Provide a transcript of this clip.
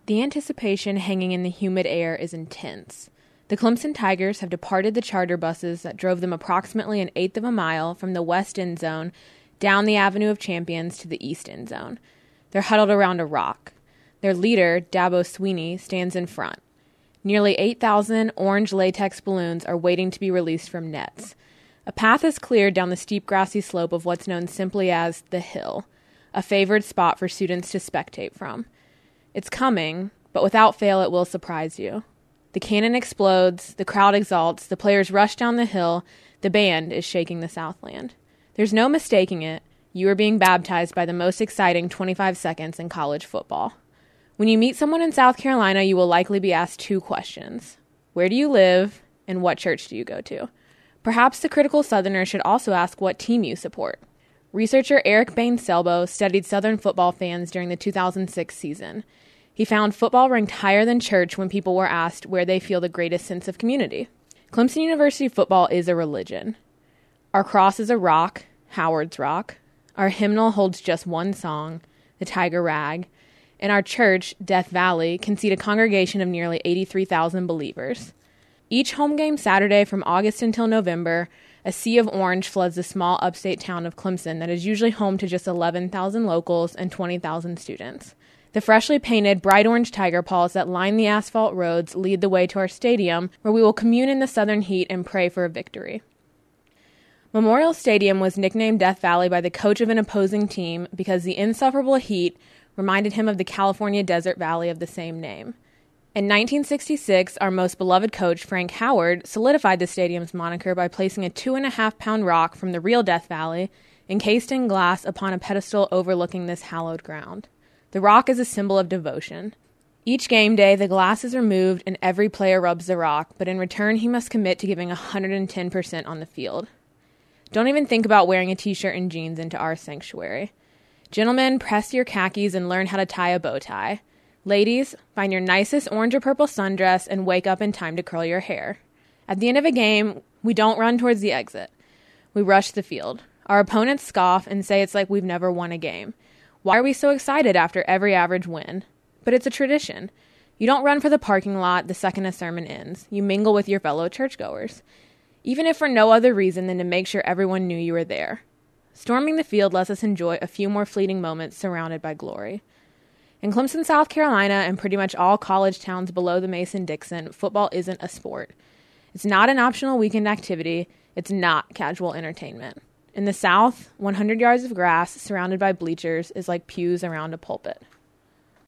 The anticipation hanging in the humid air is intense. The Clemson Tigers have departed the charter buses that drove them approximately an eighth of a mile from the west end zone down the Avenue of Champions to the east end zone. They're huddled around a rock. Their leader, Dabo Swinney, stands in front. Nearly 8,000 orange latex balloons are waiting to be released from nets. A path is cleared down the steep grassy slope of what's known simply as the Hill, a favored spot for students to spectate from. It's coming, but without fail it will surprise you. The cannon explodes, the crowd exalts, the players rush down the hill, the band is shaking the Southland. There's no mistaking it. You are being baptized by the most exciting 25 seconds in college football. When you meet someone in South Carolina, you will likely be asked two questions. Where do you live, and what church do you go to? Perhaps the critical Southerner should also ask what team you support. Researcher Eric Bain-Selbo studied Southern football fans during the 2006 season. He found football ranked higher than church when people were asked where they feel the greatest sense of community. Clemson University football is a religion. Our cross is a rock, Howard's Rock. Our hymnal holds just one song, the Tiger Rag. And our church, Death Valley, can seat a congregation of nearly 83,000 believers. Each home game Saturday from August until November, a sea of orange floods the small upstate town of Clemson that is usually home to just 11,000 locals and 20,000 students. The freshly painted bright orange tiger paws that line the asphalt roads lead the way to our stadium, where we will commune in the southern heat and pray for a victory. Memorial Stadium was nicknamed Death Valley by the coach of an opposing team because the insufferable heat reminded him of the California desert valley of the same name. In 1966, our most beloved coach, Frank Howard, solidified the stadium's moniker by placing a 2.5-pound rock from the real Death Valley, encased in glass, upon a pedestal overlooking this hallowed ground. The rock is a symbol of devotion. Each game day, the glass is removed and every player rubs the rock, but in return he must commit to giving 110% on the field. Don't even think about wearing a t-shirt and jeans into our sanctuary. Gentlemen, press your khakis and learn how to tie a bow tie. Ladies, find your nicest orange or purple sundress and wake up in time to curl your hair. At the end of a game, we don't run towards the exit. We rush the field. Our opponents scoff and say it's like we've never won a game. Why are we so excited after every average win? But it's a tradition. You don't run for the parking lot the second a sermon ends. You mingle with your fellow churchgoers, even if for no other reason than to make sure everyone knew you were there. Storming the field lets us enjoy a few more fleeting moments surrounded by glory. In Clemson, South Carolina, and pretty much all college towns below the Mason-Dixon, football isn't a sport. It's not an optional weekend activity. It's not casual entertainment. In the South, 100 yards of grass surrounded by bleachers is like pews around a pulpit.